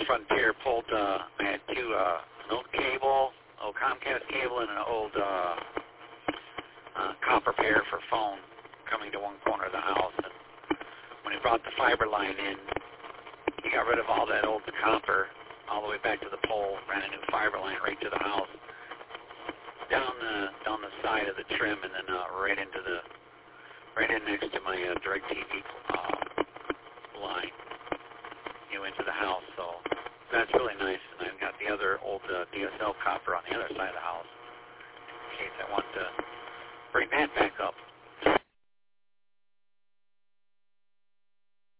Frontier pulled, I had two, an old cable, old Comcast cable, and an old copper pair for phone coming to one corner of the house. And when he brought the fiber line in, he got rid of all that old copper all the way back to the pole, ran a new fiber line right to the house, down the side of the trim, and then right in next to my DirecTV line, into the house. So that's really nice. And I've got the other old DSL copper on the other side of the house in case I want to bring that back up.